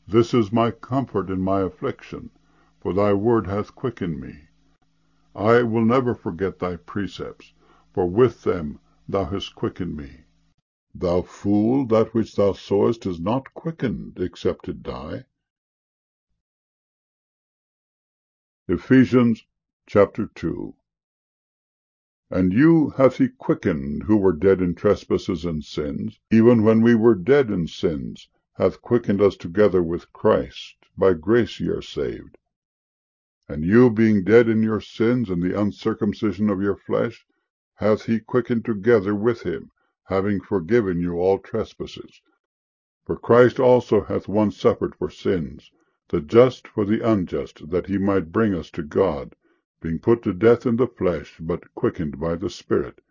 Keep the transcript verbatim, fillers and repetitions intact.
This is my comfort in my affliction, for thy word hath quickened me. I will never forget thy precepts, for with them thou hast quickened me. Thou fool, that which thou sowest is not quickened, except it die. Ephesians chapter two. And you hath he quickened, who were dead in trespasses and sins, even when we were dead in sins, hath quickened us together with Christ. By grace ye are saved. And you, being dead in your sins and the uncircumcision of your flesh, hath he quickened together with him, having forgiven you all trespasses. For Christ also hath once suffered for sins, the just for the unjust, that he might bring us to God, being put to death in the flesh, but quickened by the Spirit,